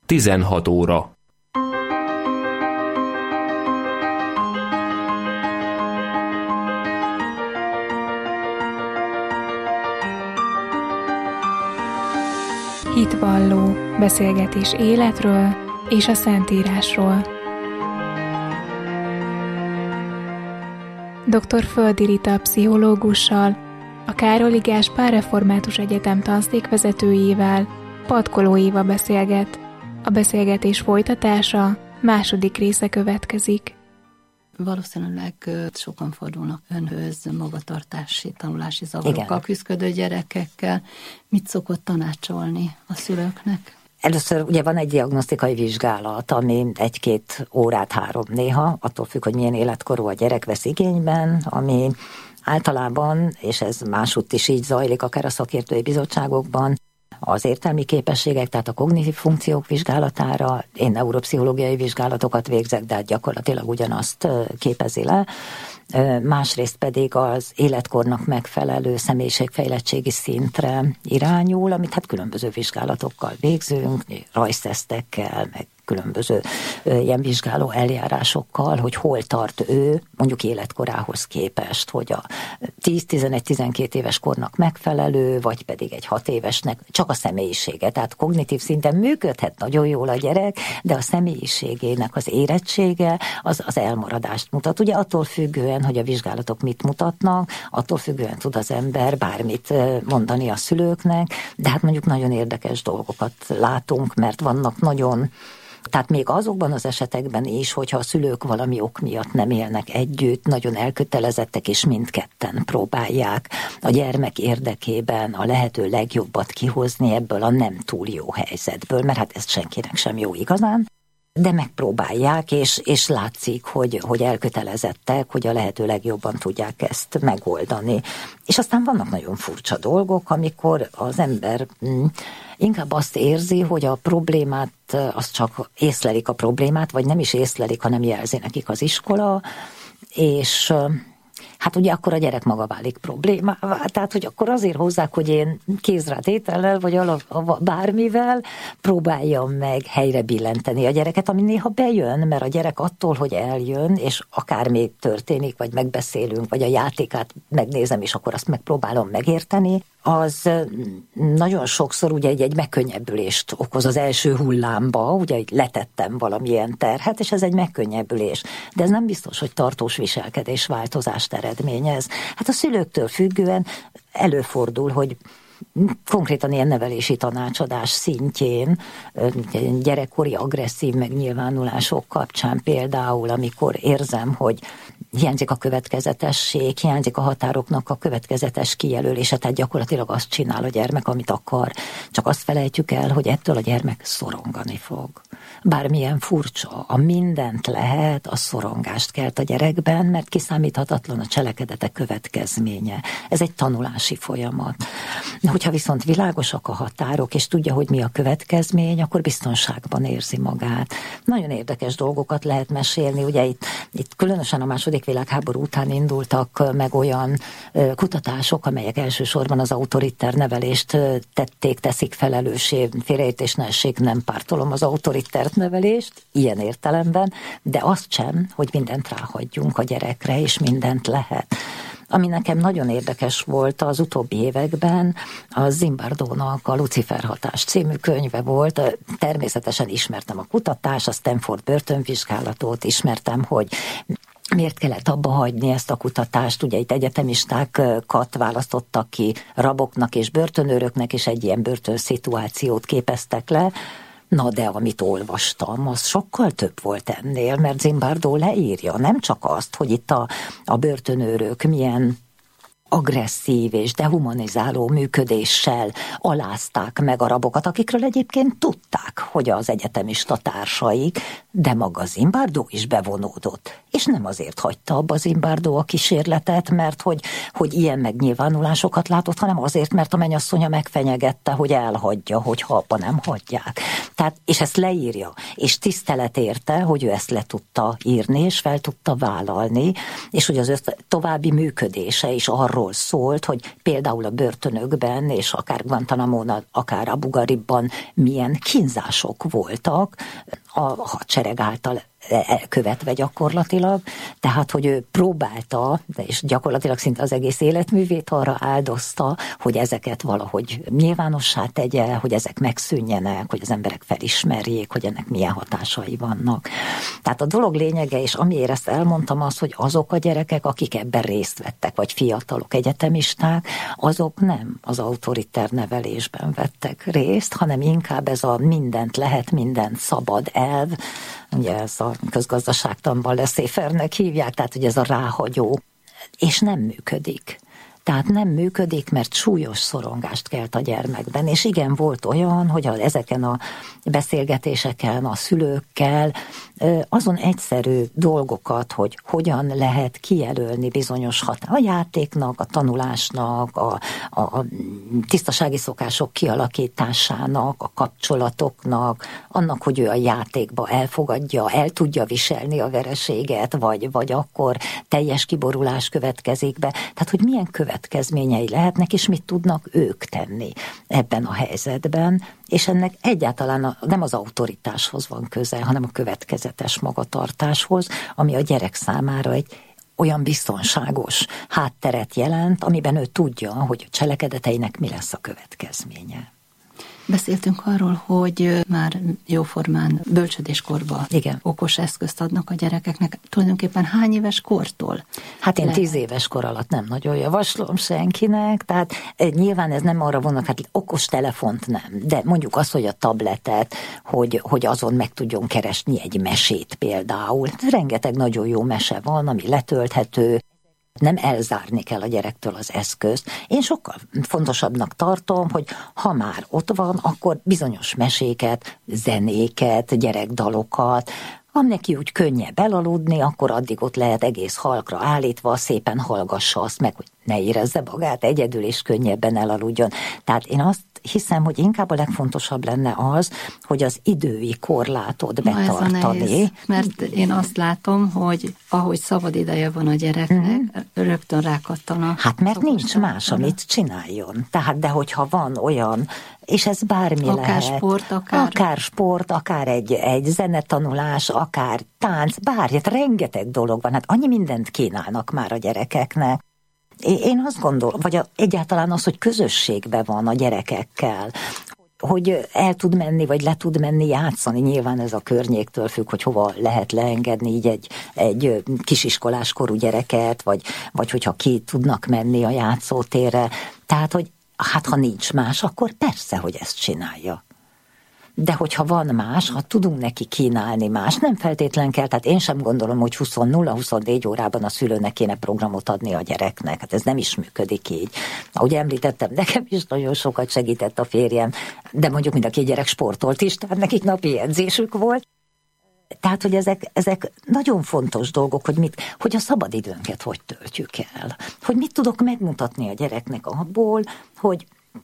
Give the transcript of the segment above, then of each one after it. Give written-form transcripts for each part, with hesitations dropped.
16 óra. Hitvalló beszélgetés életről és a Szentírásról. Dr. Földi Rita pszichológussal, a Károli Gáspár Református Egyetem tanszékvezetőjével, Patkoló Éva beszélget. A beszélgetés folytatása második része következik. Valószínűleg sokan fordulnak önhöz magatartási, tanulási zavarokkal küzdő gyerekekkel. Mit szokott tanácsolni a szülőknek? Először ugye van egy diagnosztikai vizsgálat, ami 1-2 órát, 3 néha, attól függ, hogy milyen életkorú a gyerek vesz igényben, ami általában, és ez másutt is így zajlik, akár a szakértői bizottságokban, az értelmi képességek, tehát a kognitív funkciók vizsgálatára, én neuropszichológiai vizsgálatokat végzek, de gyakorlatilag ugyanazt képezi le. Másrészt pedig az életkornak megfelelő személyiségfejlettségi szintre irányul, amit hát különböző vizsgálatokkal végzünk, rajztesztekkel, meg különböző ilyen vizsgáló eljárásokkal, hogy hol tart ő, mondjuk életkorához képest, hogy a 10-11-12 éves kornak megfelelő, vagy pedig egy 6 évesnek csak a személyisége. Tehát kognitív szinten működhet nagyon jól a gyerek, de a személyiségének az érettsége az elmaradást mutat. Ugye attól függően, hogy a vizsgálatok mit mutatnak, attól függően tud az ember bármit mondani a szülőknek, de hát mondjuk nagyon érdekes dolgokat látunk, mert vannak nagyon... Tehát még azokban az esetekben is, hogyha a szülők valami ok miatt nem élnek együtt, nagyon elkötelezettek, és mindketten próbálják a gyermek érdekében a lehető legjobbat kihozni ebből a nem túl jó helyzetből, mert hát ez senkinek sem jó igazán, de megpróbálják, és látszik, hogy elkötelezettek, hogy a lehető legjobban tudják ezt megoldani. És aztán vannak nagyon furcsa dolgok, amikor az ember inkább azt érzi, hogy a problémát, az csak észlelik a problémát, vagy nem is észlelik, hanem jelzi nekik az iskola, és... Hát ugye akkor a gyerek maga válik problémává, tehát hogy akkor azért hozzák, hogy én kézrátétellel, vagy bármivel próbáljam meg helyre billenteni a gyereket, ami néha bejön, mert a gyerek attól, hogy eljön, és akármi történik, vagy megbeszélünk, vagy a játékát megnézem, és akkor azt megpróbálom megérteni, az nagyon sokszor ugye egy megkönnyebbülést okoz az első hullámba, ugye letettem valamilyen terhet, és ez egy megkönnyebbülés. De ez nem biztos, hogy tartós viselkedésváltozást eredményez. Hát a szülőktől függően előfordul, hogy konkrétan ilyen nevelési tanácsadás szintjén, gyerekkori agresszív megnyilvánulások kapcsán például, amikor érzem, hogy hiányzik a következetesség, hiányzik a határoknak a következetes kijelölése, tehát gyakorlatilag azt csinál a gyermek, amit akar. Csak azt felejtjük el, hogy ettől a gyermek szorongani fog. Bármilyen furcsa, a mindent lehet, a szorongást kelt a gyerekben, mert kiszámíthatatlan a cselekedetek következménye. Ez egy tanulási folyamat. Hogyha viszont világosak a határok, és tudja, hogy mi a következmény, akkor biztonságban érzi magát. Nagyon érdekes dolgokat lehet mesélni. Ugye itt különösen a II. Világháború után indultak meg olyan kutatások, amelyek elsősorban az autoriter nevelést teszik felelőssé. Félreértés ne essék, nem pártolom az autoritert nevelést, ilyen értelemben, de azt sem, hogy mindent ráhagyjunk a gyerekre, és mindent lehet. Ami nekem nagyon érdekes volt az utóbbi években, a Zimbardónak a Lucifer hatás című könyve volt. Természetesen ismertem a kutatást, a Stanford börtönvizsgálatot, ismertem, hogy miért kellett abba hagyni ezt a kutatást? Ugye itt egyetemistákat választottak ki raboknak és börtönőröknek, és egy ilyen börtönszituációt képeztek le. Na de amit olvastam, az sokkal több volt ennél, mert Zimbardo leírja nem csak azt, hogy itt a börtönőrök milyen agresszív és dehumanizáló működéssel alázták meg a rabokat, akikről egyébként tudták, hogy az egyetemista társaik, de maga Zimbardo is bevonódott. és nem azért hagyta abba Zimbardo a kísérletet, mert hogy ilyen megnyilvánulásokat látott, hanem azért, mert a mennyasszonya megfenyegette, hogy elhagyja, hogy ha abba nem hagyják. Tehát, és ezt leírja, és tisztelet érte, hogy ő ezt le tudta írni, és fel tudta vállalni, és hogy az további működése is arról szólt, hogy például a börtönökben, és akár Guantanamon, akár Abu Ghraibban milyen kínzások voltak a hadsereg által elkövetve gyakorlatilag, tehát, hogy ő próbálta, és gyakorlatilag szinte az egész életművét arra áldozta, hogy ezeket valahogy nyilvánossá tegye, hogy ezek megszűnjenek, hogy az emberek felismerjék, hogy ennek milyen hatásai vannak. Tehát a dolog lényege, és amiért ezt elmondtam, az, hogy azok a gyerekek, akik ebben részt vettek, vagy fiatalok, egyetemisták, azok nem az autoriter nevelésben vettek részt, hanem inkább ez a mindent lehet, mindent szabad elv, ugye ez a közgazdaságtanban laissez-faire-nek hívják, tehát hogy ez a ráhagyó, és nem működik. Tehát nem működik, mert súlyos szorongást kelt a gyermekben. És igen, volt olyan, hogy ezeken a beszélgetéseken a szülőkkel azon egyszerű dolgokat, hogy hogyan lehet kijelölni bizonyos a játéknak, a tanulásnak, a tisztasági szokások kialakításának, a kapcsolatoknak, annak, hogy ő a játékba elfogadja, el tudja viselni a vereséget, vagy akkor teljes kiborulás következik be. Tehát, hogy milyen következményei lehetnek, és mit tudnak ők tenni ebben a helyzetben, és ennek egyáltalán nem az autoritáshoz van köze, hanem a következetes magatartáshoz, ami a gyerek számára egy olyan biztonságos hátteret jelent, amiben ő tudja, hogy a cselekedeteinek mi lesz a következménye. Beszéltünk arról, hogy már jóformán bölcsödéskorban okos eszközt adnak a gyerekeknek. Tulajdonképpen hány éves kortól? Hát én 10 éves kor alatt nem nagyon javaslom senkinek, tehát nyilván ez nem arra vonat, hát okos telefont nem, de mondjuk az, hogy a tabletet, hogy azon meg tudjon keresni egy mesét például. Rengeteg nagyon jó mese van, ami letölthető, nem elzárni kell a gyerektől az eszközt. Én sokkal fontosabbnak tartom, hogy ha már ott van, akkor bizonyos meséket, zenéket, gyerekdalokat, ha neki úgy könnyebb elaludni, akkor addig ott lehet egész halkra állítva, szépen hallgassa azt meg, hogy ne érezze magát egyedül, és könnyebben elaludjon. Tehát én azt hiszem, hogy inkább a legfontosabb lenne az, hogy az idői korlátot betartani. Nehéz, mert én azt látom, hogy ahogy szabad ideje van a gyereknek, rögtön rákattan a... Hát mert nincs más, amit csináljon. Tehát, de hogyha van olyan, és ez bármi akár lehet. Akár sport, akár egy zenetanulás, akár tánc, bármi, rengeteg dolog van. Hát annyi mindent kínálnak már a gyerekeknek. Én azt gondolom, vagy egyáltalán az, hogy közösségben van a gyerekekkel, hogy el tud menni, vagy le tud menni játszani. Nyilván ez a környéktől függ, hogy hova lehet leengedni így egy kisiskolás korú gyereket, vagy hogyha ki tudnak menni a játszótérre. Tehát, hogy hát ha nincs más, akkor persze, hogy ezt csinálja. De hogyha van más, ha tudunk neki kínálni más, nem feltétlen kell, tehát én sem gondolom, hogy 20-24 órában a szülőnek kéne programot adni a gyereknek. Hát ez nem is működik így. Ahogy említettem, nekem is nagyon sokat segített a férjem, de mondjuk mind a 2 gyerek sportolt is, tehát nekik napi edzésük volt. Tehát, hogy ezek nagyon fontos dolgok, hogy a szabadidőnket hogy töltjük el. Hogy mit tudok megmutatni a gyereknek abból, hogy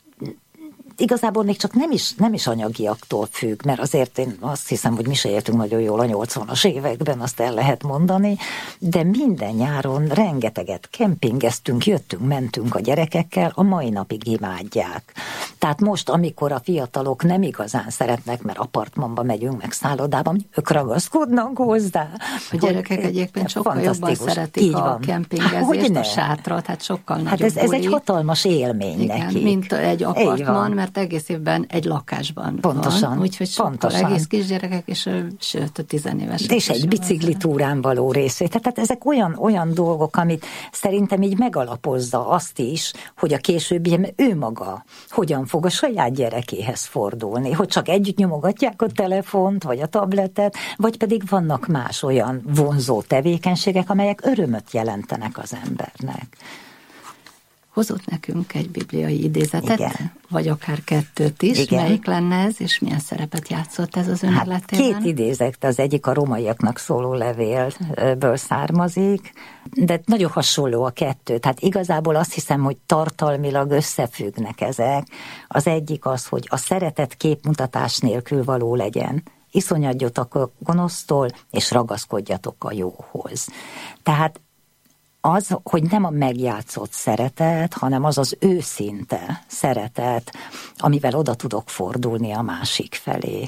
igazából még csak nem is anyagiaktól függ, mert azért én azt hiszem, hogy mi se éltünk nagyon jól a 80-as években, azt el lehet mondani, de minden nyáron rengeteget kempingeztünk, jöttünk, mentünk a gyerekekkel, a mai napig imádják. Tehát most, amikor a fiatalok nem igazán szeretnek, mert apartmanba megyünk, meg szállodában, ők ragaszkodnak hozzá. A gyerekek egyébként sokkal jobban szeretik a kempingezést, a sátrat, hát sokkal nagyobb. Hát ez egy hatalmas élmény nekik. Mint egy apartman, mert egész évben egy lakásban van. Úgyhogy sokkal egész kisgyerekek, és sőt a 10 évesek. És egy biciklitúrán való részét. Tehát ezek olyan dolgok, amit szerintem így megalapozza azt is, hogy a későbbiekben ő maga hogyan fog a saját gyerekéhez fordulni. Hogy csak együtt nyomogatják a telefont, vagy a tabletet, vagy pedig vannak más olyan vonzó tevékenységek, amelyek örömöt jelentenek az embernek. hozott nekünk egy bibliai idézetet, igen. vagy akár kettőt is. Igen. Melyik lenne ez, és milyen szerepet játszott ez az ön életében? Két idézet, az egyik a rómaiaknak szóló levélből származik, de nagyon hasonló a kettő. Tehát igazából azt hiszem, hogy tartalmilag összefüggnek ezek. Az egyik az, hogy a szeretet képmutatás nélkül való legyen. Iszonyodjatok a gonosztól, és ragaszkodjatok a jóhoz. Tehát az, hogy nem a megjátszott szeretet, hanem az az őszinte szeretet, amivel oda tudok fordulni a másik felé.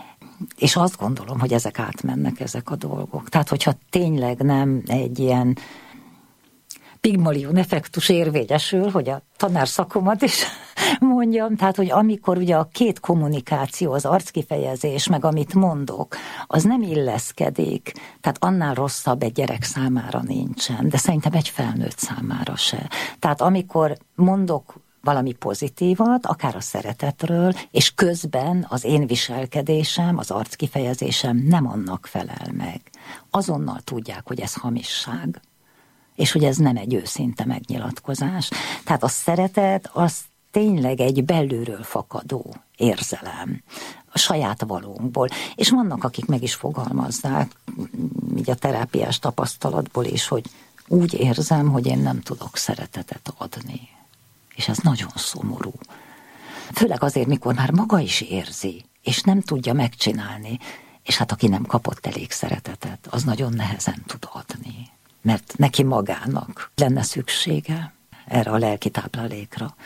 És azt gondolom, hogy ezek átmennek, ezek a dolgok. Tehát, hogyha tényleg nem egy ilyen Pigmalion effektus érvényesül, hogy a tanár szakomat is mondjam, tehát, hogy amikor ugye a két kommunikáció, az arckifejezés, meg amit mondok, az nem illeszkedik, tehát annál rosszabb egy gyerek számára nincsen, de szerintem egy felnőtt számára se. Tehát amikor mondok valami pozitívat, akár a szeretetről, és közben az én viselkedésem, az arckifejezésem nem annak felel meg. Azonnal tudják, hogy ez hamisság, és hogy ez nem egy őszinte megnyilatkozás. Tehát a szeretet az tényleg egy belülről fakadó érzelem, a saját valónkból. És vannak, akik meg is fogalmazzák, így a terápiás tapasztalatból is, hogy úgy érzem, hogy én nem tudok szeretetet adni. És ez nagyon szomorú. Főleg azért, mikor már maga is érzi, és nem tudja megcsinálni, és hát aki nem kapott elég szeretetet, az nagyon nehezen tud adni. Mert neki magának lenne szüksége erre a lelki táplálékra.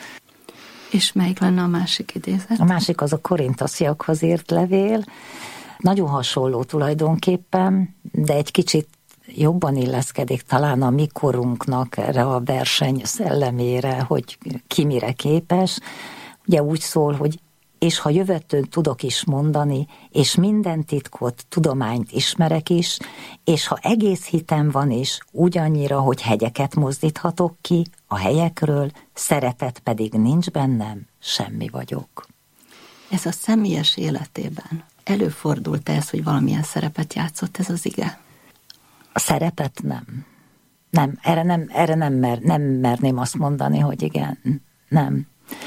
És melyik lenne a másik idézet? A másik az a Korinthosiakhoz írt levél. Nagyon hasonló tulajdonképpen, de egy kicsit jobban illeszkedik talán a mi korunknak erre a verseny szellemére, hogy ki mire képes. Ugye úgy szól, hogy és ha jövőtől tudok is mondani, és minden titkot, tudományt ismerek is, és ha egész hitem van is, ugyannyira, hogy hegyeket mozdíthatok ki a helyekről, szeretet pedig nincs bennem, semmi vagyok. Ez a személyes életében előfordult ez, hogy valamilyen szerepet játszott ez az ige? A szerepet nem. Nem, erre nem merném azt mondani, hogy igen, nem.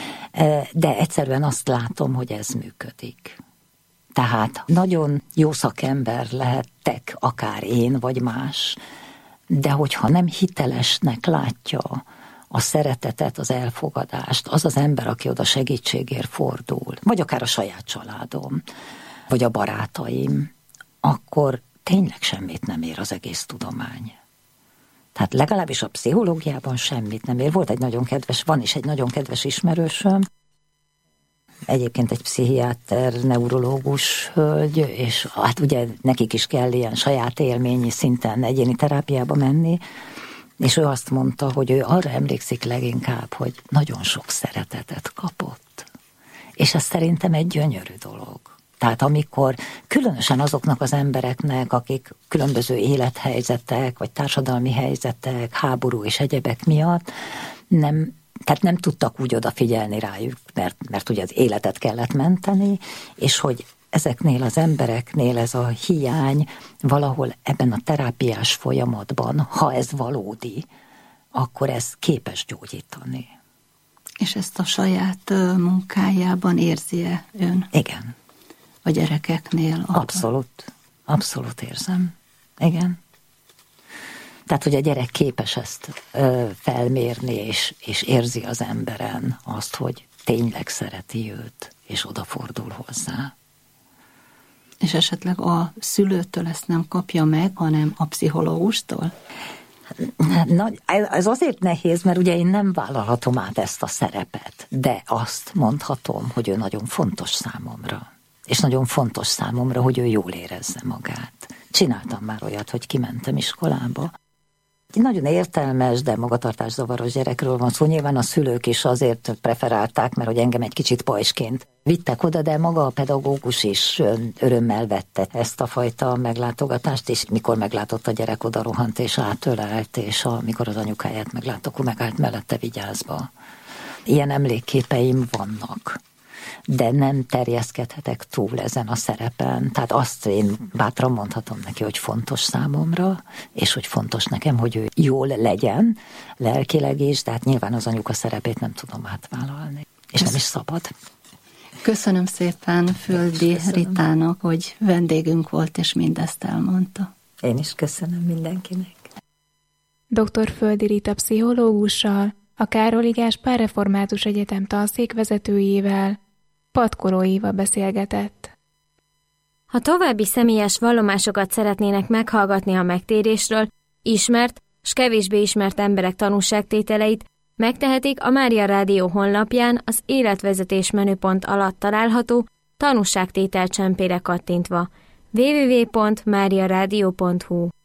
De egyszerűen azt látom, hogy ez működik. Tehát nagyon jó szakember lehettek, akár én, vagy más, de hogyha nem hitelesnek látja a szeretetet, az elfogadást, az az ember, aki oda segítségért fordul, vagy akár a saját családom, vagy a barátaim, akkor tényleg semmit nem ér az egész tudomány. Tehát legalábbis a pszichológiában semmit nem ér. Van is egy nagyon kedves ismerősöm, egyébként egy pszichiáter, neurológus hölgy, és hát ugye nekik is kell ilyen saját élményi szinten egyéni terápiába menni, és ő azt mondta, hogy ő arra emlékszik leginkább, hogy nagyon sok szeretetet kapott. És ez szerintem egy gyönyörű dolog. Tehát amikor különösen azoknak az embereknek, akik különböző élethelyzetek, vagy társadalmi helyzetek, háború és egyebek miatt nem tudtak úgy odafigyelni rájuk, mert ugye az életet kellett menteni, és hogy ezeknél az embereknél ez a hiány valahol ebben a terápiás folyamatban, ha ez valódi, akkor ez képes gyógyítani. És ezt a saját munkájában érzi-e ön? Igen. A gyerekeknél? Abszolút érzem. Igen. Tehát, hogy a gyerek képes ezt felmérni, és érzi az emberen azt, hogy tényleg szereti őt, és odafordul hozzá. És esetleg a szülőtől ezt nem kapja meg, hanem a pszichológustól? Na, ez azért nehéz, mert ugye én nem vállalhatom át ezt a szerepet, de azt mondhatom, hogy ő nagyon fontos számomra. És nagyon fontos számomra, hogy ő jól érezze magát. Csináltam már olyat, hogy kimentem iskolába. Egy nagyon értelmes, de magatartászavaros gyerekről van szó. Nyilván a szülők is azért preferálták, mert hogy engem egy kicsit pajsként vittek oda, de maga a pedagógus is örömmel vette ezt a fajta meglátogatást, és mikor meglátott a gyerek, oda rohant és átölelt, és amikor az anyukáját meglátta, akkor megállt mellette vigyázva. Ilyen emlékképeim vannak. de nem terjeszkedhetek túl ezen a szerepen. Tehát azt én bátran mondhatom neki, hogy fontos számomra, és hogy fontos nekem, hogy ő jól legyen lelkileg is, tehát nyilván az anyuka szerepét nem tudom átvállalni. És nem is szabad. Köszönöm szépen Földi Ritának, hogy vendégünk volt, és mindezt elmondta. Én is köszönöm mindenkinek. Dr. Földi Rita pszichológussal, a Károly Gáspár Református Egyetem tanszékvezetőjével, Patkoló Éva beszélgetett. Ha további személyes vallomásokat szeretnének meghallgatni a megtérésről, ismert s kevésbé ismert emberek tanúságtételeit, megtehetik a Mária Rádió honlapján az életvezetés menüpont alatt található tanúságtétel csempére kattintva www.mariaradio.hu.